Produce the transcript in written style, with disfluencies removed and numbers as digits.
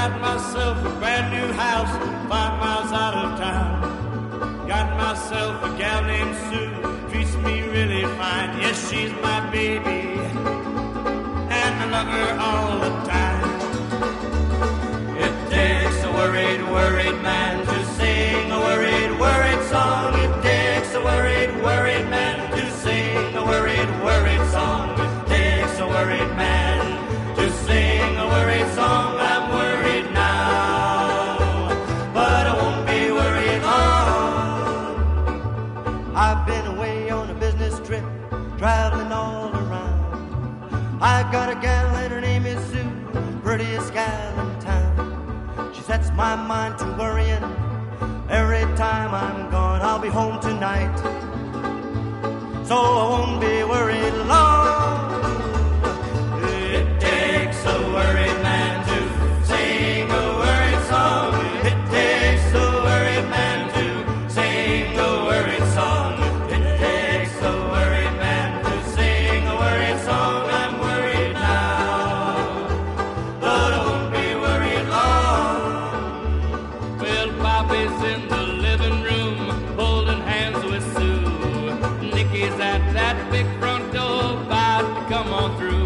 Got myself a brand new house 5 miles out of town. Got myself a gal named Sue, treats me really fine. Yes, she's my baby, and I love her all the time. It takes a worried, worried man to sing a worried, worried song. It takes a worried, worried man to sing a worried, worried song. It takes a worried man to sing a worried song. I'm worried now, but I won't be worried long. I've been away on a business trip, traveling all around. I got a gal and her name is Sue, prettiest gal in town. She sets my mind to worrying. Every time I'm gone, I'll be home tonight, so I won't be worried long. It takes a worried man to sing a worried song. It takes a worried man to sing a worried song. It takes a worried man to sing a worried song. I'm worried now, but I won't be worried long. Well, Bobby's in the living room holding hands with Sue. Nicky's at that big front door about to come on through.